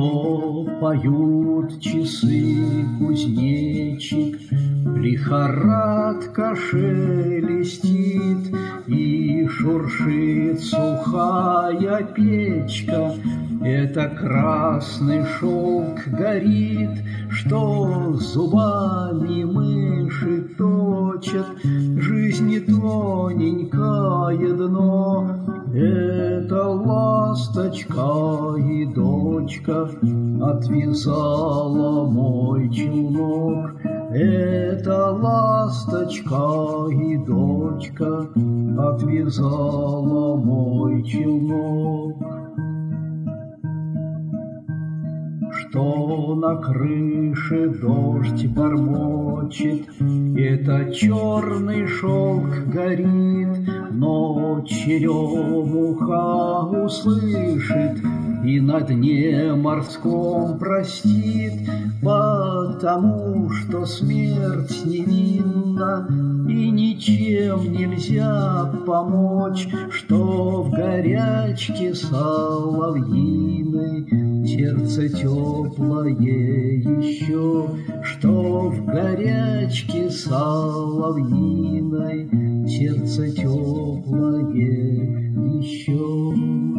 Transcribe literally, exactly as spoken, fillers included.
Что поют часы кузнечик, лихорадка шелестит, и шуршит сухая печка. Это красный шелк горит, что зубами мыши точат. Жизни тоненькое дно, это ласточка и дочка отвязала мой челнок. Это ласточка и дочка отвязала мой челнок. Что на крыше дождь бормочет, это черный шелк горит, но черемуха услышит и на дне морском простит, потому что смерть невинна и ничем нельзя помочь, что в горячке соловьиной сердце теплое еще, что в горячке соловьиной сердце теплое еще.